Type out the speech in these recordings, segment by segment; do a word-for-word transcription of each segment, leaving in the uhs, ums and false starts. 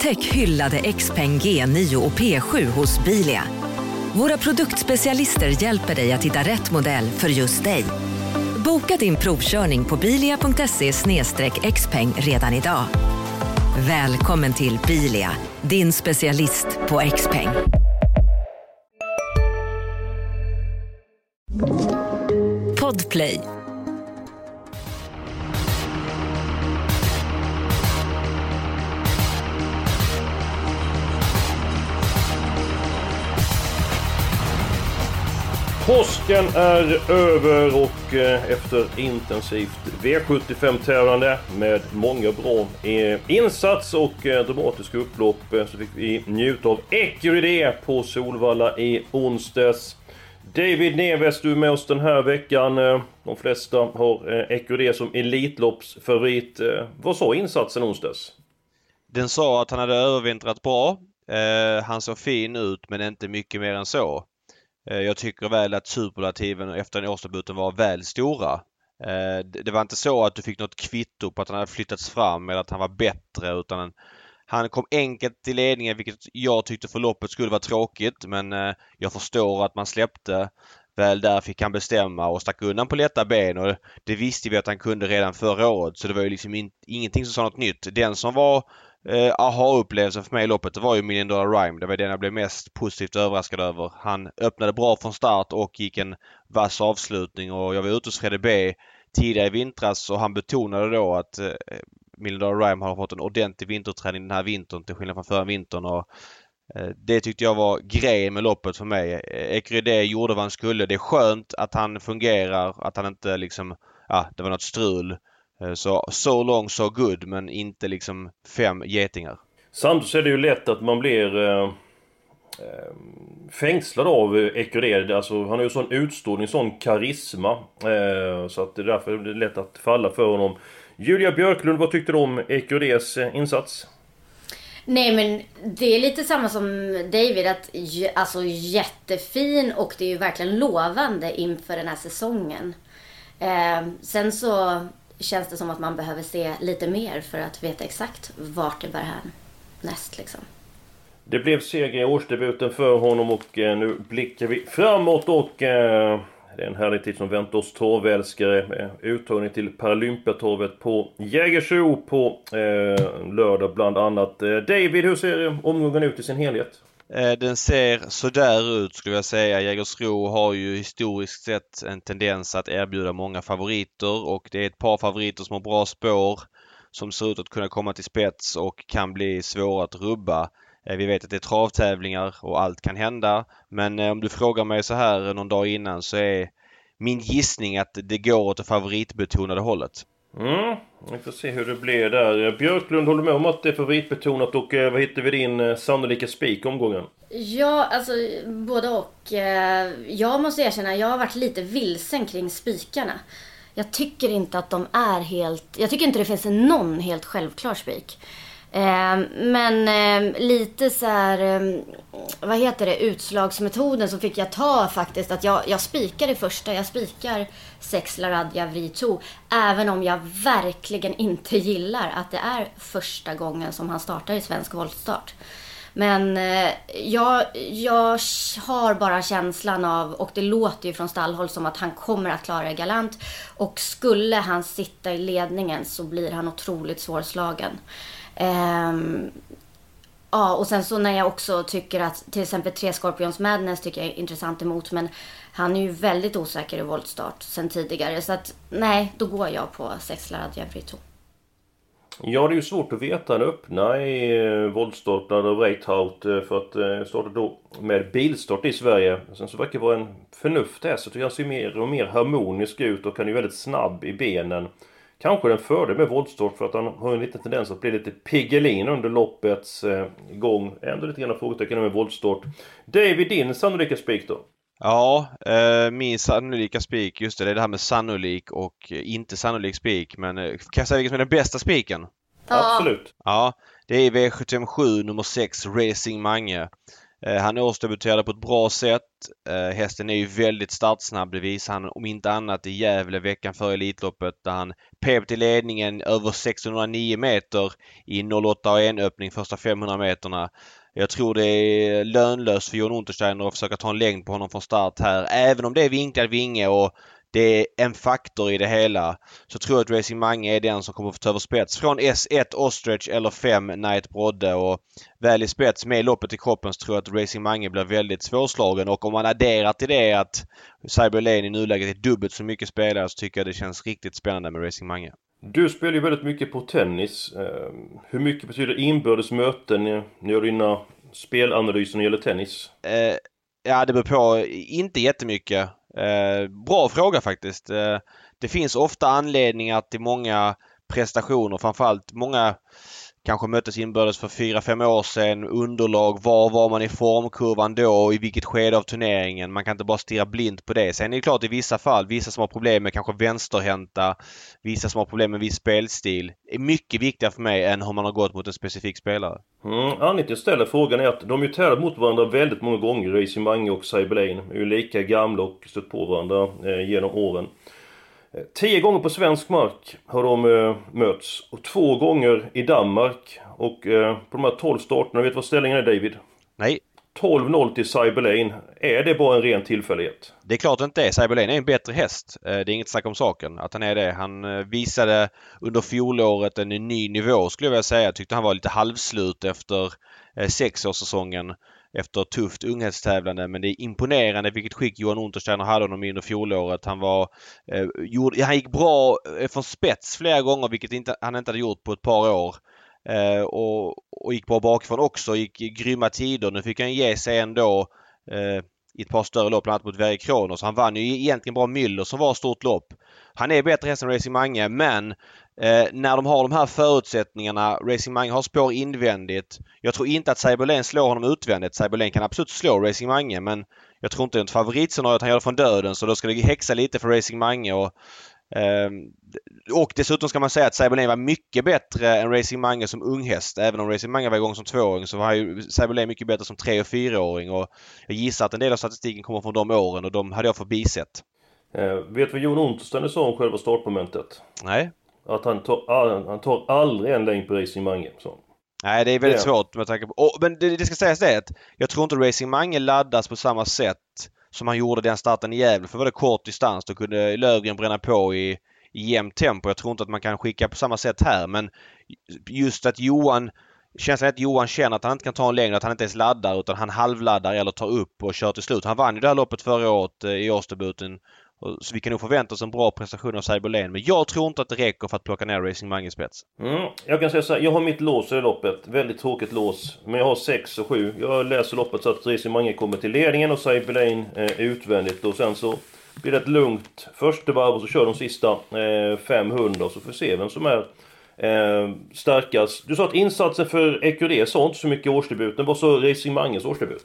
Upptäck hyllade Xpeng G nio och P sju hos Bilia. Våra produktspecialister hjälper dig att hitta rätt modell för just dig. Boka din provkörning på bilia punkt se slash xpeng redan idag. Välkommen till Bilia, din specialist på Xpeng. Podplay. Påsken är över och efter intensivt V sjuttiofem-tävlande med många bra insats och dramatiska upplopp så fick vi njuta av Ecuride på Solvalla i onsdags. David Neves, du är med oss den här veckan. De flesta har Ecuride som elitloppsfavorit. Vad sa insatsen onsdags? Den sa att han hade övervintrat bra. Han såg fin ut men inte mycket mer än så. Jag tycker väl att superlativen efter den årsdebuten var väl stora. Det var inte så att du fick något kvitto på att han hade flyttats fram eller att han var bättre, utan han kom enkelt till ledningen, vilket jag tyckte för loppet skulle vara tråkigt, men jag förstår att man släppte. Väl där fick han bestämma och stack undan på lätta ben, och det visste vi att han kunde redan förra året, så det var ju liksom in, ingenting som sa något nytt. Den som var eh, aha-upplevelsen för mig i loppet, det var ju Million Dollar Rhyme. Det var den jag blev mest positivt överraskad över. Han öppnade bra från start och gick en vass avslutning, och jag var ute hos Fredde B tidigare i vintras och han betonade då att eh, Million Dollar Rhyme har fått en ordentlig vinterträning den här vintern till skillnad från förra vintern, och eh, det tyckte jag var grejen med loppet för mig. Ecuride gjorde vad han skulle. Det är skönt att han fungerar, att han inte liksom, ja, det var något strul. Så so long so good, men inte liksom fem getingar. Samtidigt är det ju lätt att man blir eh, fängslad av Ecuride. Alltså, han har ju sån utstrålning, sån karisma. Eh, så att det är därför det är lätt att falla för honom. Julia Björklund, vad tyckte du om Ecurides insats? Nej, men det är lite samma som David, att alltså jättefin, och det är ju verkligen lovande inför den här säsongen. Eh, sen så känns det som att man behöver se lite mer för att veta exakt vart det bär här näst liksom. Det blev seger i årsdebuten för honom och eh, nu blickar vi framåt och eh, det är en härlig tid som väntar oss torvälskare med uttagning till Paralympiatorvet på Jägersro på eh, lördag bland annat. Eh, David, hur ser omgången ut i sin helhet? Den ser så där ut skulle jag säga. Jägersro har ju historiskt sett en tendens att erbjuda många favoriter, och det är ett par favoriter som har bra spår som ser ut att kunna komma till spets och kan bli svåra att rubba. Vi vet att det är travtävlingar och allt kan hända, men om du frågar mig så här någon dag innan så är min gissning att det går åt det favoritbetonade hållet. Mm, vi får se hur det blir där. Björklund, håller med om att det är favoritbetonat, och eh, vad hittar vi din eh, sannolika spik omgången? Ja, alltså både och. Eh, jag måste erkänna, jag har varit lite vilsen kring spikarna. Jag tycker inte att de är helt... Jag tycker inte det finns någon helt självklar spik. Eh, men eh, lite så här, eh, vad heter det, utslagsmetoden, så fick jag ta faktiskt att jag, jag spikar det första. Jag spikar sex Laradja Vrito, även om jag verkligen inte gillar att det är första gången som han startar i svensk voltstart. Men eh, jag, jag har bara känslan av, och det låter ju från stallhåll som att han kommer att klara det galant, och skulle han sitta i ledningen så blir han otroligt svårslagen. Um, ja, och sen så när jag också tycker att till exempel tre Scorpions Madness tycker jag är intressant emot, men han är ju väldigt osäker i voltstart sen tidigare, så att nej, då går jag på sex Laradja Vrito. Ja, det är ju svårt att veta. Han öppna i eh, voltstart av Reithout eh, för att eh, starta då med bilstart i Sverige. Sen så verkar det vara en förnuft här, så han ser mer och mer harmonisk ut och han är väldigt snabb i benen. Kanske den fördel med voltstart för att han har en liten tendens att bli lite piggelin under loppets eh, gång. Ändå lite grann frågetecken med voltstart. David, din sannolika spik då? Ja, eh, min sannolika spik, just det, det är det här med sannolik och inte sannolik spik. Men eh, kan jag säga vilken som är den bästa spiken? Ja. Absolut. Ja, det är V sjuttiofem sju nummer sex Racing Mange. Eh, han årsdebuterade på ett bra sätt. Eh, hästen är ju väldigt startsnabb. Det visar han om inte annat i Gävle veckan före Elitloppet där han pep till ledningen över sexhundranio meter i noll åtta och en öppning första femhundra meterna. Jag tror det är lönlöst för Johan Untersteiner att försöka ta en längd på honom från start här. Även om det är vinklad vinge och det är en faktor i det hela, så tror jag att Racing Mange är den som kommer att få ta över spets. Från S ett Ostrich eller fem Night Brodde, och väl i spets med loppet i kroppen så tror jag att Racing Mange blir väldigt svårslagen. Och om man adderar till det att Cyber Lane i nuläget är dubbelt så mycket spelare, så tycker jag det känns riktigt spännande med Racing Mange. Du spelar ju väldigt mycket på tennis. Hur mycket betyder inbördes möten när du gör dina spelanalyser när det gäller tennis? Eh, ja, det beror på. Inte jättemycket. Eh, bra fråga faktiskt. Eh, det finns ofta anledningar till många prestationer. Framförallt många kanske möttes inbördes för fyra fem år sedan. Underlag, var var man i formkurvan då och i vilket skede av turneringen. Man kan inte bara stirra blint på det. Sen är det klart i vissa fall, vissa som har problem med kanske vänsterhänta, vissa som har problem med viss spelstil, är mycket viktigare för mig än hur man har gått mot en specifik spelare. Mm, anledningen till att ställa frågan är att de har ju tävlat mot varandra väldigt många gånger. Racing Mange och Cyber Lane är ju lika gamla och stött på varandra eh, genom åren. Tio gånger på svensk mark har de eh, möts, och två gånger i Danmark. Och eh, på de här tolv starterna, vet du vad ställningen är, David? Nej. tolv noll till Cyber Lane. Är det bara en ren tillfällighet? Det är klart inte det. Cyber Lane är en bättre häst. Det är inget snack om saken att han är det. Han visade under fjolåret en ny nivå, skulle jag vilja säga. Jag tyckte han var lite halvslut efter sexårssäsongen. Efter tufft unghästtävlande, men det är imponerande vilket skick Johan Untersteiner hade honom under fjolåret. Han var eh, gjorde, han gick bra från spets flera gånger, vilket inte, han inte hade gjort på ett par år. Eh, och, och gick bra bakifrån också, gick grymma tider. Nu fick han ge sig ändå eh, i ett par större lopp, bland annat mot Verre Kronos. Han vann ju egentligen bra Müller som var ett stort lopp. Han är bättre häst än Racing Mange, men eh, när de har de här förutsättningarna, Racing Mange har spår invändigt. Jag tror inte att Cyber Lane slår honom utvändigt. Cyber Lane kan absolut slå Racing Mange, men jag tror inte det är ett favoritscenario att han gör det från döden, så då ska det häxa lite för Racing Mange. Och, eh, och dessutom ska man säga att Cyber Lane var mycket bättre än Racing Mange som unghäst. Även om Racing Mange var igång som tvååring, så var ju Cyber Lane mycket bättre som tre- och fyraåring. Och jag gissar att en del av statistiken kommer från de åren, och de hade jag förbisett. Eh, vet vad Johan Untersteiner sa om själva startmomentet? Nej. Att han tar, han tar aldrig en längd på Racing Mange. Så. Nej, det är väldigt det. svårt med tanke på... Oh, men det, det ska sägas det att jag tror inte Racing Mange laddas på samma sätt som han gjorde den starten i Gävle. För var det kort distans, då kunde Löfgren bränna på i, i jämnt tempo. Jag tror inte att man kan skicka på samma sätt här, men just att Johan... Känslan är att Johan känner att han inte kan ta en längre, att han inte ens laddar, utan han halvladdar eller tar upp och kör till slut. Han vann ju det här loppet förra året i årsdebuten. Så vi kan nog förvänta oss en bra prestation av Cyber Lane. Men jag tror inte att det räcker för att plocka ner Racing Mange i spets. Mm, jag kan säga så här, jag har mitt lås i loppet. Väldigt tråkigt lås. Men jag har sex och sju. Jag läser loppet så att Racing Mange kommer till ledningen och Cyber Lane är utvändigt. Och sen så blir det ett lugnt första varv och så kör de sista eh, femhundra. Och så får vi se vem som är eh, starkast. Du sa att insatsen för E Q D sa inte så mycket årsdebuten. Vad så Racing Manges årsdebut?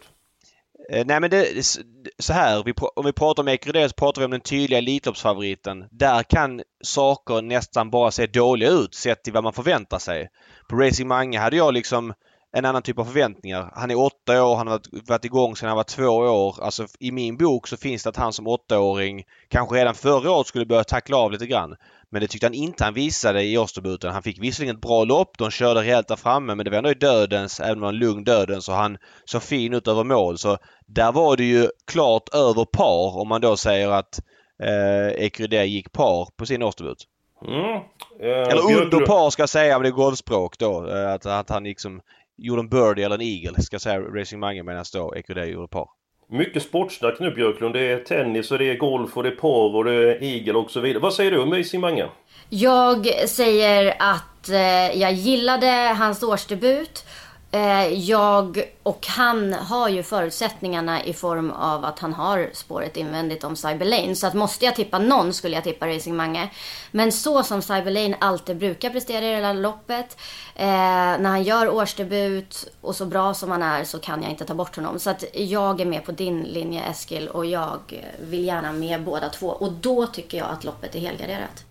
Nej, men det, så här, vi, om vi pratar om E Q D så pratar vi om den tydliga elitloppsfavoriten. Där kan saker nästan bara se dåliga ut sett till vad man förväntar sig. På Racing Mange hade jag liksom en annan typ av förväntningar. Han är åtta år, han har varit igång sedan han var två år. Alltså i min bok så finns det att han som åttaåring kanske redan förra året skulle börja tackla av lite grann. Men det tyckte han inte han visade i årsdebuten. Han fick visserligen ett bra lopp, de körde rejält där framme, men det var ändå i dödens, även om det var en lugn dödens, så han så fin ut över mål. Så där var det ju klart över par, om man då säger att eh, E Q D gick par på sin årsdebut. Mm. Eh, eller under par ska jag säga, men det är golfspråk då. Eh, att, att han liksom gjorde en birdie eller en eagle, ska jag säga Racing Mange, medan då E Q D gjorde par. Mycket sportsnack nu, Björklund. Det är tennis och det är golf och det är par och det är eagle och så vidare. Vad säger du om Racing Mange? Jag säger att eh, jag gillade hans årsdebut. Eh, jag och han har ju förutsättningarna i form av att han har spåret invändigt om Cyber Lane. Så att måste jag tippa någon skulle jag tippa Racing Mange. Men så som Cyber Lane alltid brukar prestera i det här loppet. Eh, när han gör årsdebut och så bra som han är så kan jag inte ta bort honom. Så att jag är med på din linje, Eskil, och jag vill gärna med båda två. Och då tycker jag att loppet är helgarderat.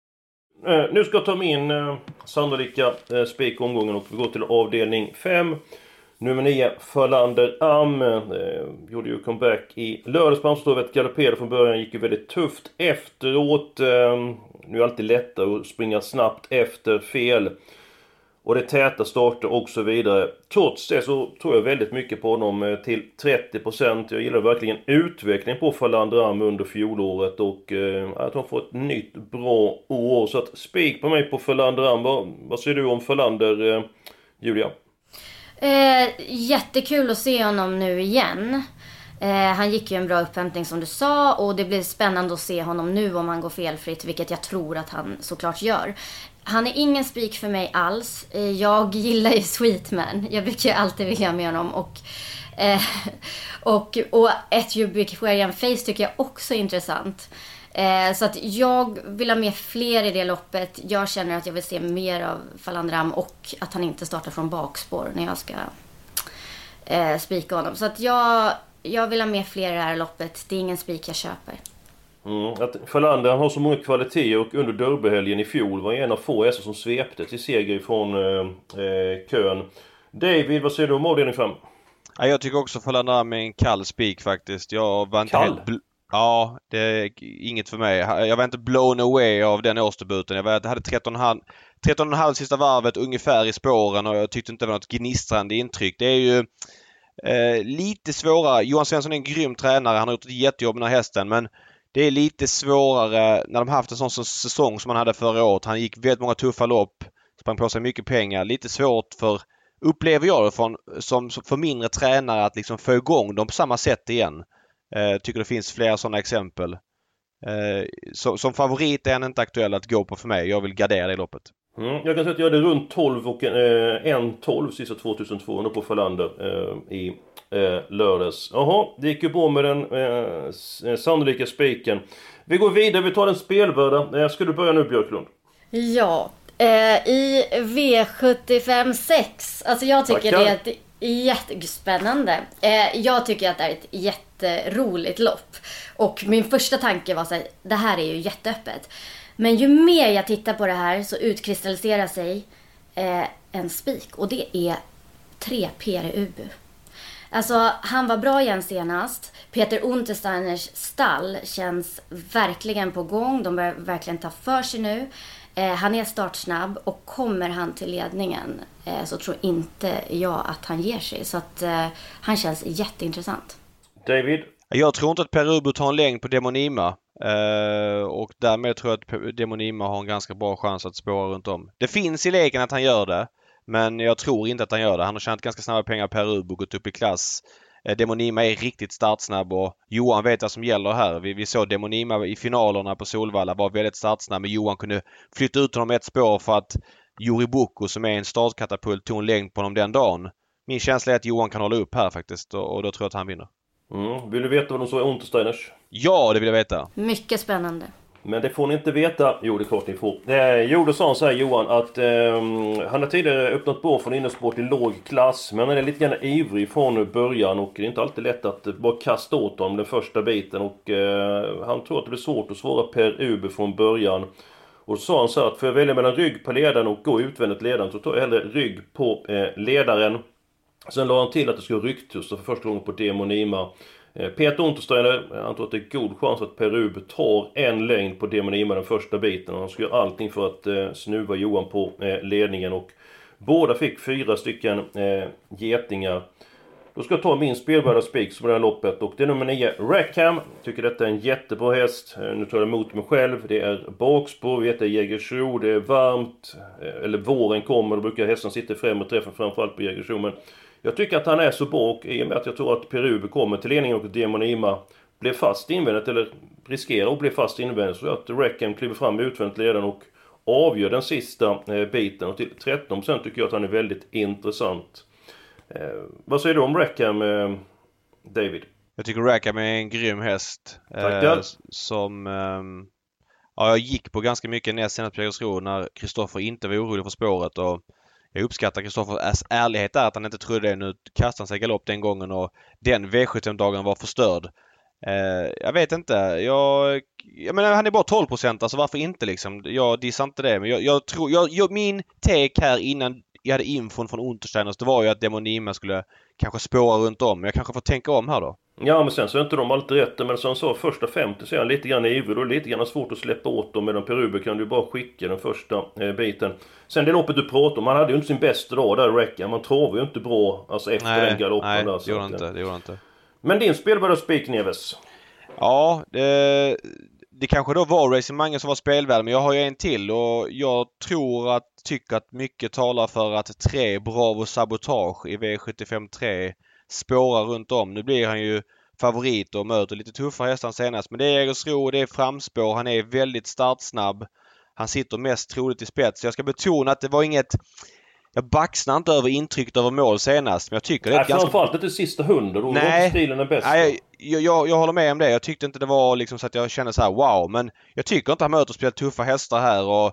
Eh, nu ska jag ta min eh, sannolika eh, spik omgången och vi går till avdelning fem. Nummer nio, Falander Am, eh, gjorde ju comeback i lördags på Amsterdam. Galopperade från början, gick ju väldigt tufft efteråt. Eh, nu är det alltid lättare att springa snabbt efter fel. Och det täta starter och så vidare. Trots det så tror jag väldigt mycket på honom till trettio procent. Jag gillar verkligen utvecklingen på Falander Am under fjolåret. Och eh, att han får ett nytt bra år. Så att spik på mig på Falander Am. Vad, vad säger du om Falander, eh, Julia? Eh, jättekul att se honom nu igen. Eh, han gick ju en bra upphämtning som du sa. Och det blir spännande att se honom nu om han går felfritt. Vilket jag tror att han såklart gör. Han är ingen spik för mig alls. Eh, jag gillar ju Sweetman. Jag brukar ju alltid vilja med honom. Och, eh, och, och ett Ubiquarian Face tycker jag också är intressant. Eh, så att jag vill ha med fler i det loppet. Jag känner att jag vill se mer av Falander Am och att han inte startar från bakspår när jag ska eh, spika honom. Så att jag, jag vill ha med fler i det här loppet. Det är ingen spik jag köper. Mm, att Falander har så många kvaliteter och under derbyhelgen i fjol var en av få hästar som svepte till seger från eh, kön. David, vad säger du om avdelning fem? Ja, jag tycker också Falander Am är en kall spik faktiskt. Jag var inte kall? helt bl- Ja, det är inget för mig. Jag var inte blown away av den årsdebuten. Jag, var, jag hade tretton komma fem sista varvet ungefär i spåren och jag tyckte inte det var något gnistrande intryck. Det är ju eh, lite svårare. Johan Svensson är en grym tränare. Han har gjort ett jättejobb med den här hästen, men det är lite svårare när de haft en sån säsong som han hade förra året. Han gick väldigt många tuffa lopp, sprang på sig mycket pengar. Lite svårt för, upplever jag det från, som för mindre tränare att liksom få igång dem på samma sätt igen. Jag tycker det finns flera sådana exempel. Eh, så, som favorit är han inte aktuell att gå på för mig. Jag vill gardera det loppet. Mm, jag kan säga att jag hade runt tolv och en, en tolv sista tvåtusentvåhundra på Falander eh, i eh, lördags. Jaha, det gick ju bra med den eh, sannolika spiken. Vi går vidare, vi tar den spelvärda. Eh, ska du börja nu, Björklund? Ja, eh, i V sjuttiofem sex. Alltså jag tycker Tackar. det är ett jättespännande. Eh, jag tycker att det är ett jätteroligt lopp. Och min första tanke var så här, det här är ju jätteöppet. Men ju mer jag tittar på det här så utkristalliserar sig eh, en spik. Och det är tre P R U B. Alltså han var bra igen senast. Peter Untersteiners stall känns verkligen på gång. De börjar verkligen ta för sig nu. Eh, han är startsnabb och kommer han till ledningen eh, så tror inte jag att han ger sig. Så att eh, han känns jätteintressant. David? Jag tror inte att Perubo tar en längd på Demonima. Eh, och därmed tror jag att Demonima har en ganska bra chans att spåra runt om. Det finns i leken att han gör det. Men jag tror inte att han gör det. Han har tjänat ganska snabba pengar Perubo, gått upp i klass. Eh, Demonima är riktigt startsnabb och Johan vet vad som gäller här. Vi, vi såg Demonima i finalerna på Solvalla var väldigt startsnabb. Men Johan kunde flytta ut honom ett spår för att Juri Boko som är en startkatapult tog en längd på honom den dagen. Min känsla är att Johan kan hålla upp här faktiskt och, och då tror jag att han vinner. Mm. Vill du veta vad de sa i Untersteiners? Ja, det vill jag veta. Mycket spännande. Men det får ni inte veta. Jo, det är klart ni får. Eh, jo, då sa han så här, Johan, att eh, han har tidigare öppnat bra från innersport i låg klass. Men han är lite grann ivrig från början och det är inte alltid lätt att bara kasta åt honom den första biten. Och eh, han tror att det blir svårt att svara per Uber från början. Och så sa han så här, att för att välja mellan rygg på ledaren och gå utvändigt ledaren så tar jag hellre rygg på eh, ledaren. Sen la han till att det skulle ryktus för första gången på Demonima. Peter Untersteiner, han tror att det är god chans att Perubo tar en längd på Demonima den första biten. Och han ska göra allting för att eh, snuva Johan på eh, ledningen. Och båda fick fyra stycken eh, getingar. Då ska jag ta min spelvärda spik på det här loppet. Och det är nummer nio, Rackham. Tycker detta är en jättebra häst. Eh, nu tar jag emot mig själv. Det är bakspår, vi vet det är Jägersro. Det är varmt. Eh, eller våren kommer, då brukar hästen sitta fram och träffa framförallt på Jägersro. Men jag tycker att han är så bra och i och med att jag tror att Perubo kommer till ledningen och Demonima blir fast invändigt eller riskerar att bli fast invändigt så att Rackham kliver fram med utvändigt ledaren och avgör den sista eh, biten. Och till tretton procent tycker jag att han är väldigt intressant. Eh, vad säger du om Rackham, eh, David? Jag tycker Rackham är en grym häst. Tackar. Eh, som eh, ja, jag gick på ganska mycket näst senast på Jägersro när Kristoffer inte var orolig för spåret och jag uppskattar Kristoffers ärlighet är att han inte trodde det. Nu kastade han sig galopp den gången och den V sjuttiofem-dagen var förstörd. Eh, jag vet inte. Jag, jag menar, han är bara tolv procent. Alltså varför inte liksom? Jag dissar inte det. Men jag, jag tror... Jag, jag, min take här innan, jag hade infon från Untersteiners, det var ju att Demonima skulle kanske spåra runt om. Jag kanske får tänka om här då. Ja, men sen så är inte de alltid rätt. Men som sa, första femtio så är han lite grann ivrig och lite grann svårt att släppa åt dem. Medan Peruber kan du bara skicka den första eh, biten. Sen det loppet du pratar om, han hade ju inte sin bästa dag där, Räcka. Man travar ju inte bra alltså efter nej, den galoppen nej, där. Nej, det gjorde att, inte, det gjorde inte. Men din spelvärda spik, Neves? Ja, det, det kanske då var Racing Mange som var spelvärd, men jag har ju en till och jag tror att, tycker att mycket talar för att tre Bravo Sabotage i V sjuttiofem tre spårar runt om. Nu blir han ju favorit och möter lite tuffare hästar senast, men det är Jägersro, det är framspår, han är väldigt startsnabb. Han sitter mest troligt i spets. Jag ska betona att det var inget... Jag baxnar inte över intrycket över mål senast, men jag tycker det är Nej, ganska... framförallt inte sista hundra, då Nej, var stilen den bästa. Nej, jag, jag, jag håller med om det. Jag tyckte inte det var liksom så att jag kände så här wow, men jag tycker inte han möter speciellt tuffa hästar här och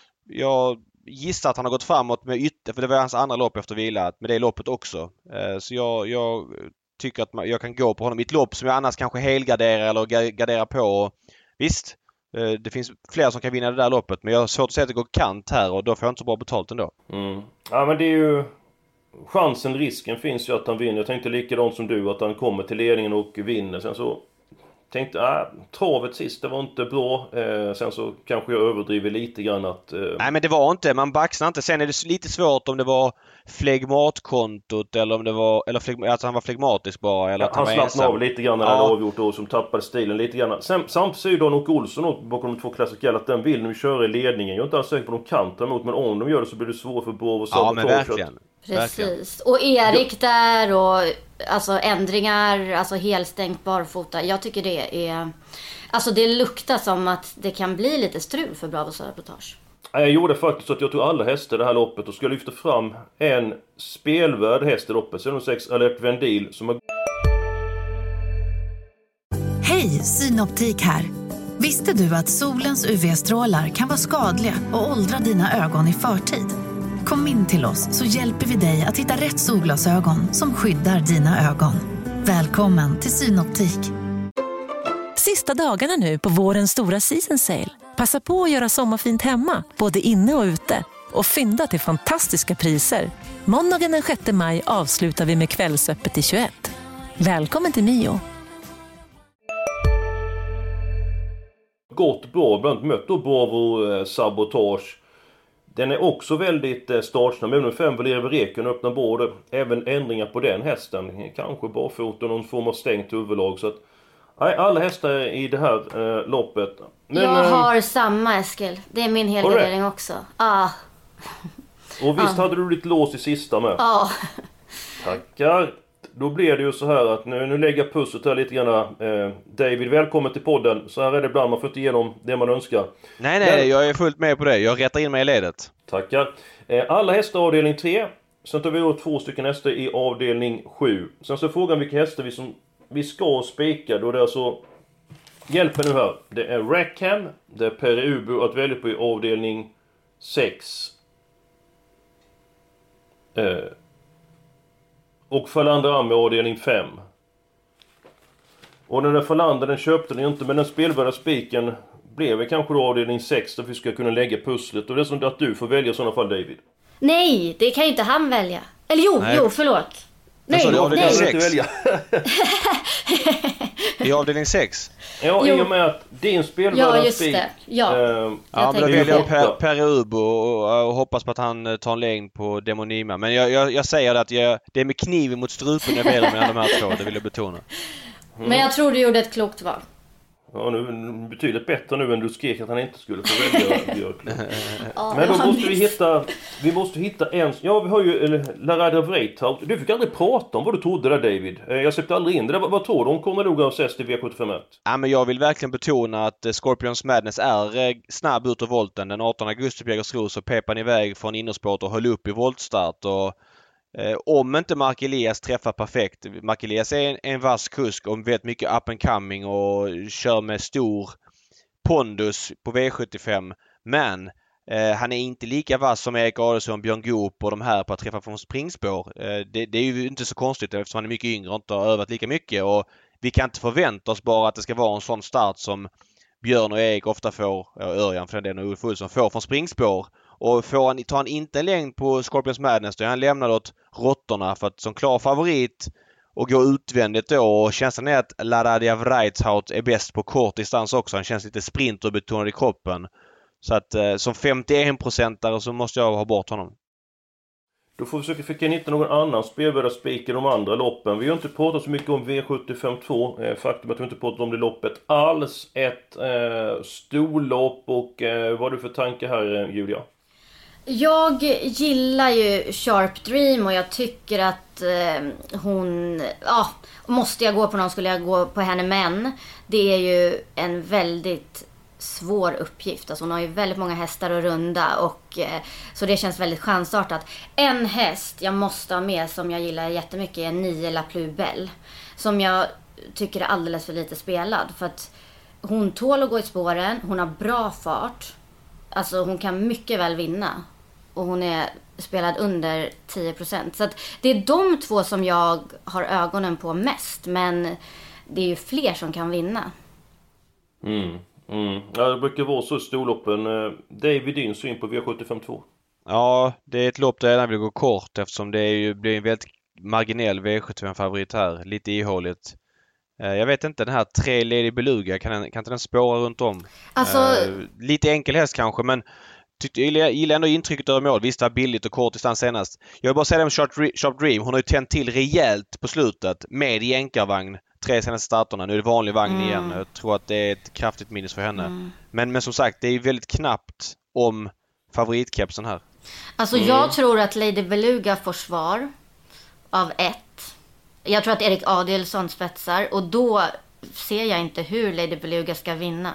jag gissar att han har gått framåt med ytter, för det var hans andra lopp efter vila, med det loppet också. Så jag, jag tycker att jag kan gå på honom i ett lopp som jag annars kanske helgarderar eller garderar på. Visst, det finns fler som kan vinna det där loppet, men jag har svårt att säga att det går kant här och då får jag inte så bra betalt ändå. Mm. Ja, men det är ju... Chansen, risken finns ju att han vinner. Jag tänkte likadant som du, att han kommer till ledningen och vinner. Sen så tänkte jag, äh, travet sist, det var inte bra. Eh, sen så kanske jag överdriver lite grann att... Eh... Nej, men det var inte, man baxnar inte. Sen är det lite svårt om det var flegmatkontot eller om det var, eller fleg, att han var flegmatisk bara. Eller ja, att han han var slappnade av lite grann när ja. han avgjort då, som tappade stilen lite grann. Sen, samtidigt så är ju Donok Olsson och bakom de två klassiker att den vill nu köra i ledningen. Jag är inte alls säker på de kan ta emot, men om de gör det så blir det svårt för Bravo. Ja, men verkligen. Precis. Och Erik där och alltså ändringar, alltså helstängt barfota. Jag tycker det är... Alltså det luktar som att det kan bli lite strul för Bravo Sabotage. Jag gjorde faktiskt så att jag tog alla hästar i det här loppet och ska lyfta fram en spelvärd häst i loppet. Sen sex Alert Vendil som har... Hej, Synoptik här. Visste du att solens U V-strålar kan vara skadliga och åldra dina ögon i förtid? Kom in till oss så hjälper vi dig att hitta rätt solglasögon som skyddar dina ögon. Välkommen till Synoptik. Sista dagarna nu på vårens stora season sale. Passa på att göra sommarfint hemma, både inne och ute. Och fynda till fantastiska priser. Måndagen den sjätte maj avslutar vi med Kvällsöppet i tjugoett. Välkommen till Mio. Gått bra, bland annat mött då Bravo eh, Sabotage. Den är också väldigt eh, startsnabb. Även om fem vill över reken och öppna både. Även ändringar på den hästen. Kanske barfota och någon form av stängt huvudlag. Så att, nej, alla hästar i det här eh, loppet. Men, jag har eh, samma, Eskil. Det är min helgardering också. Ah. Och visst ah. hade du lite lås i sista med? Ja. Ah. Tackar. Då blir det ju så här att nu, nu lägger jag pusslet här lite grann. Eh, David, välkommen till podden. Så här är det ibland, man får inte igenom det man önskar. Nej, nej, Men, jag är fullt med på det. Jag rättar in mig i ledet. Tackar. Eh, alla hästar i avdelning tre. Sen tar vi åt två stycken hästar i avdelning sju. Sen så frågan vilka hästar vi, som, vi ska spika. Då det är alltså... Hjälpen nu här. Det är Rackham. Det är Perubu att välja på i avdelning sex. Eh... Och Falander Am i avdelning fem. Och den där Falander, den köpte den inte, men den spelvärda spiken blev väl kanske då avdelning sex, där vi ska kunna lägga pusslet. Och det är som att du får välja i sådana fall, David. Nej, det kan ju inte han välja. Eller jo, nej. jo, förlåt. Nej, nej, avdelning nej. sex. Välja. I avdelning sex. Ja, i och med att din spelvärda ja, just spik... det. Ja, äh, ja men då väljer jag per, per Ubo och, och hoppas på att han tar en längd på Demonima. Men jag, jag, jag säger att jag, det är med kniven mot strupen jag väljer mellan de här två, det vill jag betona. Mm. Men jag tror du gjorde ett klokt val. Ja, nu betydligt bättre nu än du skrek att han inte skulle få välja Björklund. Men då måste vi hitta vi måste hitta en. Ja, vi har ju Larada Vreithout. Du fick aldrig prata om vad du trodde där, David. Jag släppte aldrig in det. Vad, vad tror du? Hon kommer nog av S till V sjuttiofem ett. Ja, men jag vill verkligen betona att Scorpions Madness är snabb ut ur volten. Den artonde augusti på Jägersro så pepar iväg från innerspåret och höll upp i voltstart och Eh, om inte Mark Elias träffar perfekt. Mark Elias är en, en vass kusk och vet mycket up and coming och kör med stor pondus på V sjuttiofem. Men eh, han är inte lika vass som Erik Adelsson, Björn Goop och de här på att träffa från springspår. Eh, det, det är ju inte så konstigt eftersom han är mycket yngre och inte har övat lika mycket. Och vi kan inte förvänta oss bara att det ska vara en sån start som Björn och Erik ofta får, ja, Örjan för den delen och Ulf Olsson får från springspår. Och får han, tar han inte en längd på Scorpions Madness då är han lämnad åt råttorna för att som klar favorit och gå utvändigt då. Och känslan är att Laradja Vreithout är bäst på kort distans också. Han känns lite sprinterbetonad i kroppen. Så att eh, som femtioen procentare så måste jag ha bort honom. Då får vi försöka fick hitta någon annan spelvärda-spik i de andra loppen. Vi har inte pratat så mycket om V sjuttiofem två. Eh, faktum att vi inte pratat om det loppet alls. Ett eh, storlopp och eh, vad har du för tankar här, eh, Julia? Jag gillar ju Sharp Dream och jag tycker att eh, hon... Ja, måste jag gå på någon skulle jag gå på henne, men det är ju en väldigt svår uppgift. Alltså hon har ju väldigt många hästar att runda och eh, så det känns väldigt chansartat. En häst jag måste ha med som jag gillar jättemycket är nio La Plus Belle, som jag tycker är alldeles för lite spelad för att hon tål att gå i spåren, hon har bra fart. Alltså hon kan mycket väl vinna och hon är spelad under tio procent. Så att det är de två som jag har ögonen på mest, men det är ju fler som kan vinna. Mm. Mm. Ja, det brukar vara så i storloppen. David, din syn på V sjuttiofem två? Ja, det är ett lopp där jag gärna vill gå kort eftersom det är ju, blir en väldigt marginell V sjuttiofem-favorit här. Lite ihåligt. Jag vet inte, den här tre Lady Beluga, kan, den, kan inte den spåra runt om? Alltså... Uh, lite enkel häst kanske, men tyckte, jag gillar ändå intrycket över mål. Visst, det var billigt och kort distans senast. Jag vill bara säga det om Sharp Dream. Hon har ju tänt till rejält på slutet med jänkarvagn. Tre senaste starterna. Nu är det vanlig vagn mm. igen. Jag tror att det är ett kraftigt minus för henne. Mm. Men, men som sagt, det är väldigt knappt om favoritkepsen här. Alltså mm. jag tror att Lady Beluga får svar av ett. Jag tror att Erik Adielsson spetsar. Och då ser jag inte hur Lady Beluga ska vinna.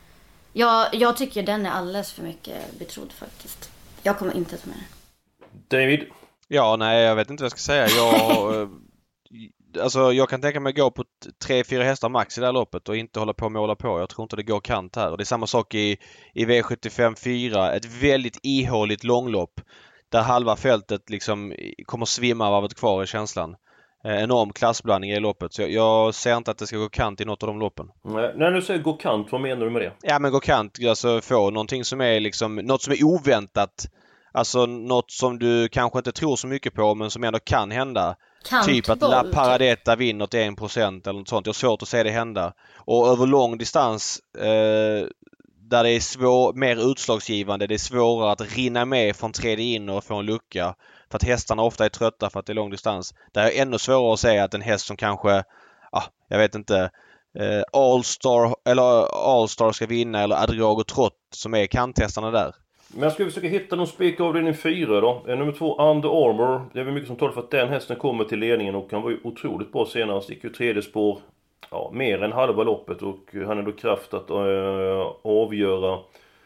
Jag, jag tycker den är alldeles för mycket betrodd faktiskt. Jag kommer inte ta med det. David? Ja, nej, jag vet inte vad jag ska säga. Jag... Alltså jag kan tänka mig att gå på tre fyra hästar max i det här loppet och inte hålla på och måla på. Jag tror inte det går kant här. Och det är samma sak i, i V sjuttiofem fyra. Ett väldigt ihåligt långlopp där halva fältet liksom kommer svimma av varvet kvar i känslan. Eh, enorm klassblandning i loppet. Så jag, jag ser inte att det ska gå kant i något av de loppen. Nej, när du säger gå kant, vad menar du med det? Ja, men gå kant, alltså få någonting som är liksom, något som är oväntat. Alltså något som du kanske inte tror så mycket på men som ändå kan hända. Kantboll. Typ att La Paradetta vinner till en procent eller något sånt. Jag har svårt att se det hända. Och över lång distans eh, där det är svår, mer utslagsgivande, det är svårare att rinna med från tredje in och få en lucka. För att hästarna ofta är trötta för att det är lång distans. Det är ännu svårare att säga att en häst som kanske, ah, jag vet inte, eh, All-Star eller All-Star ska vinna eller Adriago Trott som är kanthästarna där. Men jag skulle försöka hitta någon spik av den i fyra då. Nummer två, Under Armour. Det är väl mycket som talar för att den hästen kommer till ledningen och han var ju otroligt bra senast. Gick ju tredje spår, ja, mer än halva loppet och han är då kraft att äh, avgöra.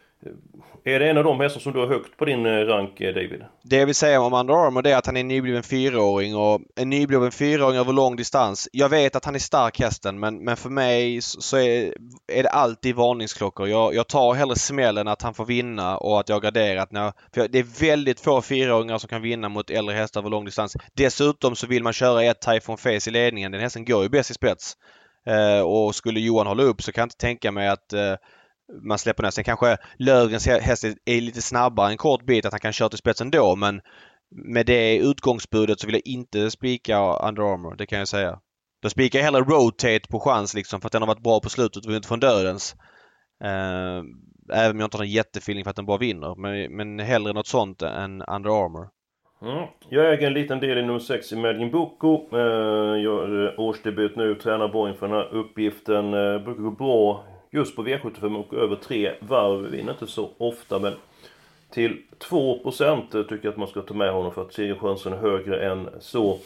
Är det en av de hästar som du har högt på din rank, David? Det jag vill säga om Under Armour är att han är en nybliven fyraåring och en nybliven fyraåring över lång distans. Jag vet att han är stark hästen men, men för mig så är, är det alltid varningsklockor. Jag, jag tar hellre smällen att han får vinna och att jag garderat. När, för det är väldigt få fyraåringar som kan vinna mot äldre hästar över lång distans. Dessutom så vill man köra ett Typhoon Face i ledningen. Den hästen går ju bäst i spets. Eh, och skulle Johan hålla upp så kan jag inte tänka mig att eh, man släpper nästan. Kanske Löfgrens häst är lite snabbare en kort bit att han kan köra till spetsen då, men med det utgångsbudet så vill jag inte spika Under Armour, det kan jag säga. Då spikar jag hellre Rotate på chans liksom för att den har varit bra på slutet och vunnit från dödens. Uh, även om jag inte har en jättefeeling för att den bara vinner, men, men hellre något sånt än Under Armour. Mm. Jag äger en liten del i nummer sex i Medin Boko. Uh, gör årsdebut nu, tränar bra inför den här uppgiften. Uh, brukar gå bra just på V sjuttiofem och över tre varv. Vinner inte så ofta, men till två procent tycker jag att man ska ta med honom för att segerchansen är högre än så.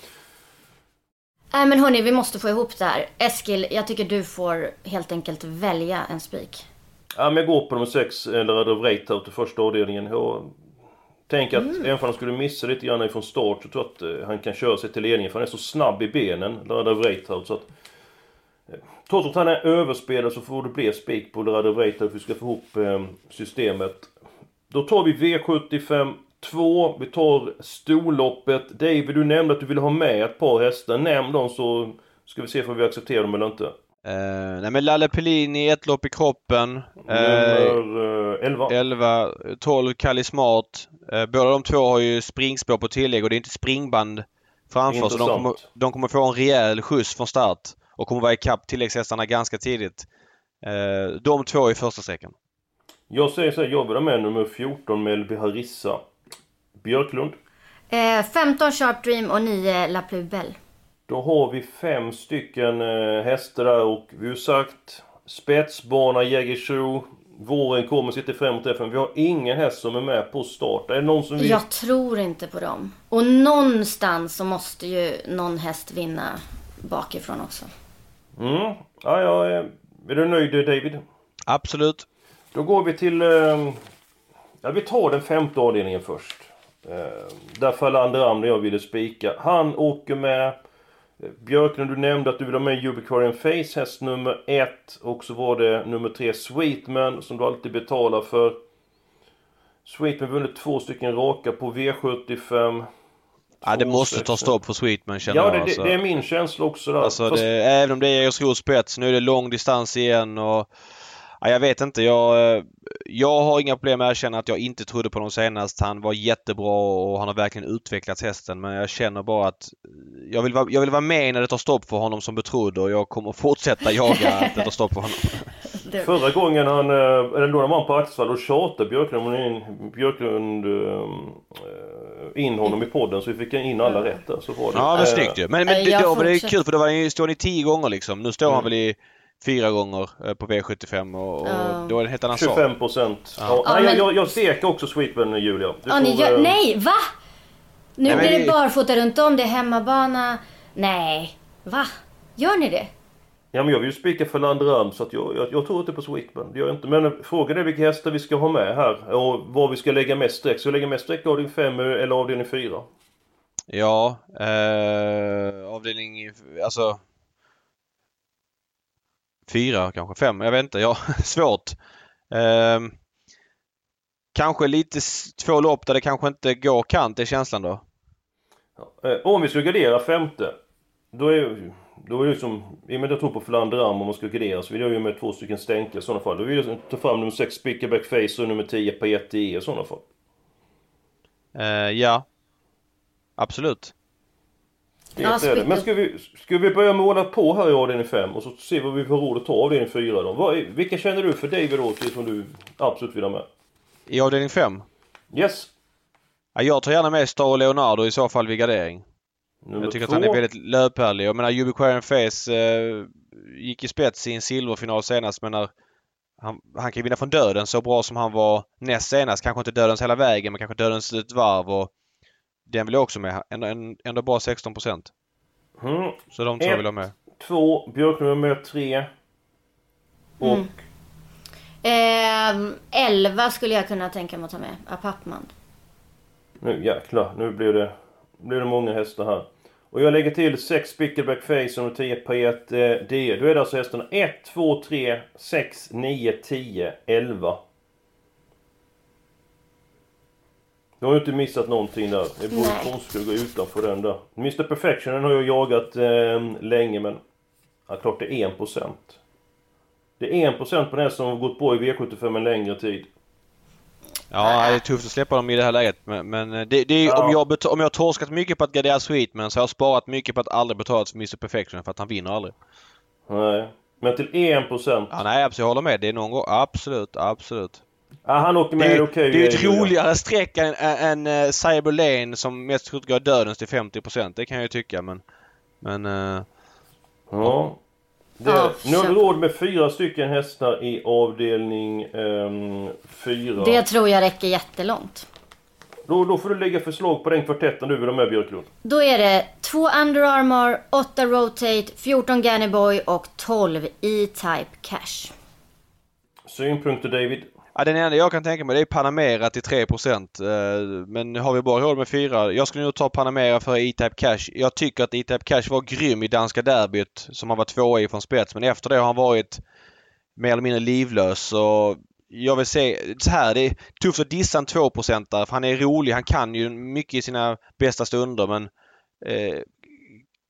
Nej men hörni, vi måste få ihop det här. Eskil, jag tycker du får helt enkelt välja en spik. Ja, men jag går på nummer sex, eller Radov Vreithout i första avdelningen. Jag tänker att mm. även om han skulle missa lite grann ifrån start så tror jag att han kan köra sig till ledningen för han är så snabb i benen, Radov Vreithout, så att trots att han är överspelad så får det bli spik på Radov Vreithout för att vi ska få ihop eh, systemet. Då tar vi V sjuttiofem två, vi tar storloppet. David, du nämnde att du ville ha med ett par hästar. Nämn dem så ska vi se om vi accepterar dem eller inte. Uh, nej men Lalle Pellini, ett lopp i kroppen. Nummer uh, elva. elva, tolv Kalle Smart. Uh, båda de två har ju springspår på tillägg och det är inte springband framför. Så de kommer, de kommer få en rejäl skjuts från start och kommer vara ikapp tilläggshästarna ganska tidigt. Uh, de två i första sträckan. Jag säger så här, jag vill ha med nummer fjorton Melby Harissa. Björklund. Eh, femton Sharp Dream och nio La Plus Belle. Då har vi fem stycken eh, hästar där och vi har sagt spetsbana, Jägersro, våren kommer sitta framåt F M. Vi har ingen häst som är med på start. Är det någon som vill... Jag tror inte på dem. Och någonstans så måste ju någon häst vinna bakifrån också. Mm. Ja, ja, är du nöjd David? Absolut. Då går vi till... Eh, ja, vi tar den femte avdelningen först. Eh, där faller Andram när jag ville spika. Han åker med... Björklund, du nämnde att du vill ha med Ubiquarian Face, häst nummer ett. Och så var det nummer tre Sweetman som du alltid betalar för. Sweetman vunnit två stycken raka på V sjuttiofem. Ja, det måste ta stopp på Sweetman, känner ja, jag. det, alltså. det är min känsla också där. Alltså, Fast... det, även om det är Jägersro spets, nu är det lång distans igen och... Ja, jag vet inte, jag, jag har inga problem med att erkänna att jag inte trodde på dem senast. Han var jättebra och han har verkligen utvecklat hästen. Men jag känner bara att jag vill, vara, jag vill vara med när det tar stopp för honom som betrodd. Och jag kommer fortsätta jaga att det tar stopp för honom. Förra gången han, eller då han var på Axvall och tjatade Björklund, in, Björklund uh, in honom i podden så vi fick in alla rätt där. Så var det. Ja, men snyggt ju. Men, men det, då var det kul för då var det, stod ni tio gånger liksom. Nu står mm. han väl i... Fyra gånger på V sjuttiofem och, och uh. då är det en helt annan sak. tjugofem procent. Ja. Ja, nej, men... Jag, jag stekar också Sweetman, Julia. Ja, ni gör... uh... Nej, va? Nu nej, blir det vi... barfota runt om, det är hemmabana. Nej, va? Gör ni det? Ja, men jag vill ju spika för Landram så att jag, jag, jag tror inte på Sweetman. Det gör jag inte. Men frågan är vilka hästar vi ska ha med här och var vi ska lägga mest streck. Så lägga mest streck avdelning fem eller avdelning fyra? Ja, eh, avdelning... Alltså... Fyra, kanske fem. Jag vet inte. Ja, svårt. Eh, kanske lite två lopp där det kanske inte går kant, det är känslan då. Ja, eh, om vi ska gardera femte, då är, då är det som... I och med att jag tror på Flandram om man ska gardera så vill jag ju med två stycken stänker i sådana fall. Då vill jag ta fram nummer sex Spickerback Face och nummer tio Payet i sådana fall. Eh, ja. Absolut. Ja, men ska vi, ska vi börja måla på här i avdelning fem och så se vad vi får råd att ta avdelning fyra då? Vad, vilka känner du för David då som du absolut vill ha med? I avdelning fem? Yes. Ja, jag tar gärna med Star Leonardo i så fall vid gardering. Nummer jag tycker två. Att han är väldigt löphärlig. Jag menar Ubiquarian Face eh, gick i spets i en silverfinal senast, men när han, han kan vinna från döden så bra som han var näst senast. Kanske inte dödens hela vägen men kanske dödens ett varv och den vill jag också med. Ändå, ändå bara sexton procent. Mm. Så de två ett, vill jag med. Två, Björklund med tre. Och... Mm. Eh, elva skulle jag kunna tänka mig att ta med. Apappman. Nu jäklar, nu blir det, blir det många hästar här. Och jag lägger till sex Spickerback Face och tio Payet eh, D. Då är det alltså hästarna ett, två, tre, sex, nio, tio, elva. Jag har ju inte missat någonting där. Det borde konstigt gå utanför den där. mister Perfection den har jag jagat eh, länge men... Ja, klart det är en procent. Det är en procent på den som har gått på i V sjuttiofem en längre tid. Ja, det är tufft att släppa dem i det här läget. Men, men det, det är, ja. om, jag bet- om jag har torskat mycket på att gardera Sweetman så har jag sparat mycket på att aldrig betala för mister Perfection för att han vinner aldrig. Nej, men till en procent. Ja, nej, jag håller med. Det är någon gång. Absolut, absolut. Ja, han åker med, det, är, okay, det är ett roligare streck än, än uh, Cyber Lane som mest troligt går dödens till femtio procent. Det kan jag ju tycka, men... men uh, ja. Det, ja, nu har vi råd med fyra stycken hästar i avdelning um, fyra. Det tror jag räcker jättelångt. Då, då får du lägga förslag på den kvartetten du vill ha med, Björklund. Då är det två Under Armour, åtta Rotate, fjorton Ganny Boy och tolv E-Type Cash. Synpunkter, David? Ja, den enda jag kan tänka mig det är Panamera till tre procent. Men har vi bara råd med fyra. Jag skulle nog ta Panamera för E-Type Cash. Jag tycker att E-Type Cash var grym i danska derbyt som han var två i från spets. Men efter det har han varit mer eller mindre livlös. Och jag vill se så här. Det är tufft att dissa en två procent där. För han är rolig. Han kan ju mycket i sina bästa stunder. Men eh,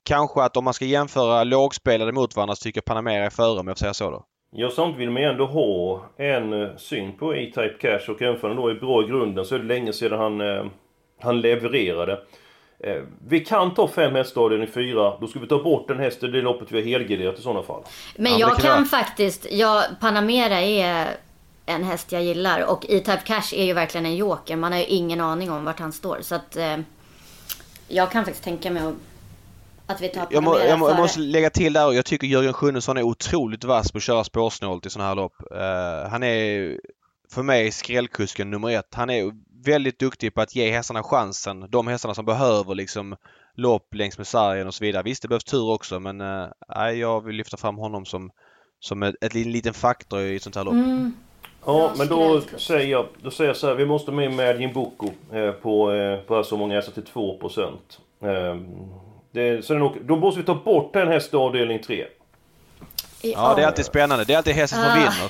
kanske att om man ska jämföra lågspelare mot varandra så tycker jag Panamera är före, om jag får säga så då. Ja, samtidigt vill man ändå ha en syn på E-Type Cash, och även för den då är bra i grunden så är det länge sedan han, eh, han levererade. Eh, vi kan ta fem häststadion i fyra, då ska vi ta bort en häst i det loppet vi har helgarderat i sådana fall. Men ja, jag men kan vara... faktiskt, ja, Panamera är en häst jag gillar, och E-Type Cash är ju verkligen en joker. Man har ju ingen aning om vart han står, så att eh, jag kan faktiskt tänka mig att Att vi tar jag, må, jag, må, jag måste lägga till där, jag tycker Jörgen Sjunnesson är otroligt vass på att köra spårsnålt i sådana här lopp. Uh, han är för mig skrällkusken nummer ett. Han är väldigt duktig på att ge hästarna chansen. De hästarna som behöver liksom lopp längs med sargen och så vidare. Visst, det behövs tur också, men uh, jag vill lyfta fram honom som, som ett, ett liten faktor i ett sånt här lopp. Mm. Ja, men då säger jag, då säger jag så här, vi måste med med Jimbuco eh, på, eh, på så många hästar till två procent. Eh, Det, så nog, då måste vi ta bort den häst avdelning tre. Ja, det är alltid spännande. Det är alltid hästen som ah. vinner.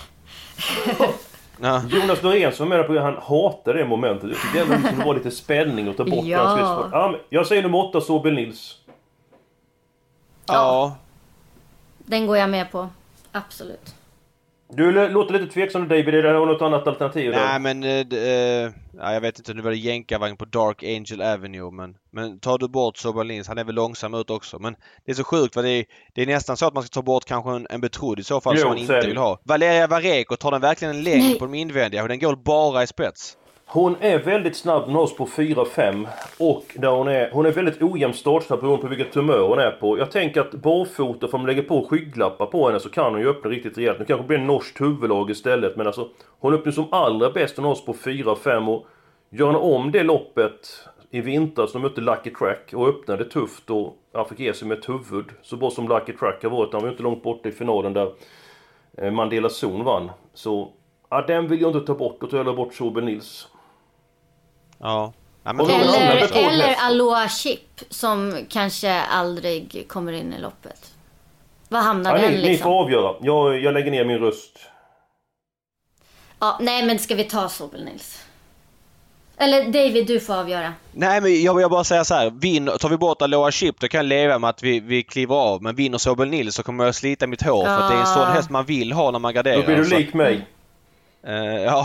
Ja. Jonas Norén som är med på, han hatar det momentet. Jag tycker det liksom var lite spänning att ta bort ja. hans ja, jag säger nummer åtta, Sobel Nils. Ja. ja. Den går jag med på. Absolut. Du låter lite tveksam, David. Är det något annat alternativ? Nej, då? men... Äh, ja, jag vet inte. Nu var det jänkarvagn på Dark Angel Avenue. Men, men tar du bort Sobalins, han är väl långsam ut också. Men det är så sjukt. För det, är, det är nästan så att man ska ta bort kanske en, en betrodd i så fall jo, som man inte vill ha. Valeria Vareko, tar den verkligen en längd på de invändiga. Och den går bara i spets. Hon är väldigt snabb med oss på fyra fem. Och där hon är, hon är väldigt ojämn startsnabb beroende på vilket tumör hon är på. Jag tänker att barfota, för man lägger på skygglappar på henne så kan hon ju öppna riktigt rejält. Nu kanske blir en norskt huvudlag istället. Men alltså, hon öppnar som allra bäst med oss på fyra fem. Och gör hon om det loppet i vinter som mötte Lucky Track och öppnade tufft och han fick ge sig med ett huvud. Så bra som Lucky Track har varit. Han var ju inte långt borta i finalen där Mandela Zon vann. Så ja, den vill jag inte ta bort och ta eller bort Sobel Nils. Ja. Ja, men eller eller Aloha Chip som kanske aldrig kommer in i loppet. Vad hamnar ja, den ni, liksom? Ni får avgöra. Jag, jag lägger ner min röst. Ja, nej men ska vi ta Sobel Nils? Eller David, du får avgöra. Nej, men jag vill bara säga så här. Vin, tar vi bort Aloha Chip, då kan jag leva med att vi, vi kliver av. Men vinner Sobel Nils så kommer jag slita mitt hår. Ah. För att det är en sån häst man vill ha när man garderar. Då blir du lik mig. Uh, ja.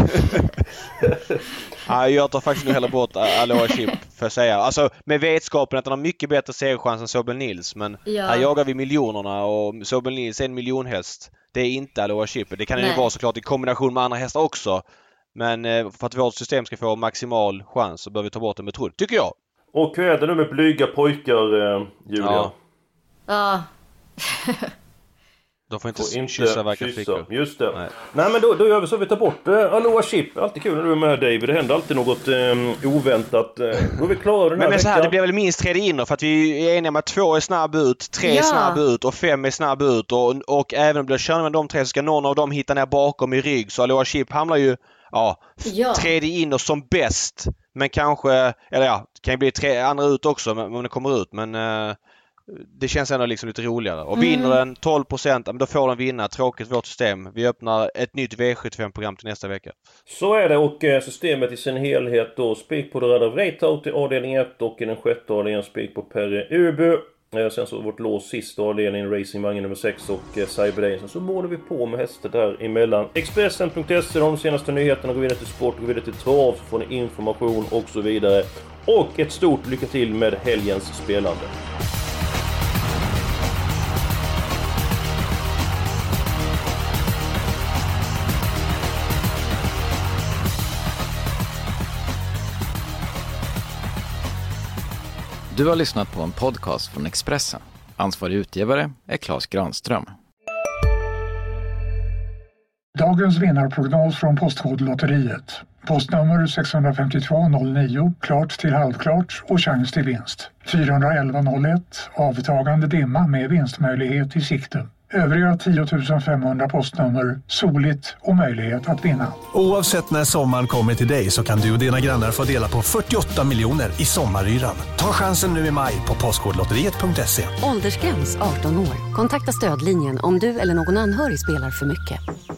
ja, jag tar faktiskt nu hellre bort Aloha Chip för att säga. Alltså med vetskapen att han har mycket bättre segerchans än Sobel Nils. Men ja. Här jagar vi miljonerna och Sobel Nils är en miljonhäst. Det är inte Aloha Chip. Det kan ju vara såklart i kombination med andra hästar också. Men uh, för att vårt system ska få maximal chans så bör vi ta bort en metod, tycker jag. Och hur är det nu med blyga pojkar, uh, Julia? Ja. Ja. De får inte, får inte kyssa varken flickor. Just det. Nej, Nej men då, då gör vi så. Vi tar bort uh, Aloha Chip. Alltid kul när du är med, David. Det händer alltid något um, oväntat. Uh, då är vi klara den här men, men så här, veckan. det blir väl minst tre in för att vi är eniga med att två är snabb ut, tre ja. är snabb ut och fem är snabb ut. Och, och även om det blir kör med de tre så ska någon av dem hitta ner bakom i rygg. Så Aloha Chip hamnar ju ja, ja. tredje in och som bäst. Men kanske, eller ja, det kan ju bli tre andra ut också om det kommer ut. Men... Uh, det känns ändå liksom lite roligare. Och vinner mm. den tolv procent, då får den vinna. Tråkigt vårt system. Vi öppnar ett nytt V sjuttiofem-program till nästa vecka. Så är det, och systemet i sin helhet då. Spik på det röda Vreitaut i avdelning ett och i den sjätte avdelningen spik på Perre Ubu. Sen så vårt lås sista avdelningen Racingvagn nummer sex och Cyberday. Sen så målar vi på med hästar där emellan. Expressen punkt se, de senaste nyheterna, går vidare till sport, går vidare till trav, så får ni information och så vidare. Och ett stort lycka till med helgens spelande. Du har lyssnat på en podcast från Expressen. Ansvarig utgivare är Claes Granström. Dagens vinnarprognos från Postkodlotteriet. Postnummer sex fem två noll nio, klart till halvklart och chans till vinst. fyra ett ett noll ett, avtagande dimma med vinstmöjlighet i sikte. Övriga tio tusen femhundra postnummer, soligt och möjlighet att vinna. Oavsett när sommaren kommer till dig så kan du och dina grannar få dela på fyrtioåtta miljoner i sommaryran. Ta chansen nu i maj på postkodlotteriet punkt se. Åldersgräns arton år. Kontakta stödlinjen om du eller någon anhörig spelar för mycket.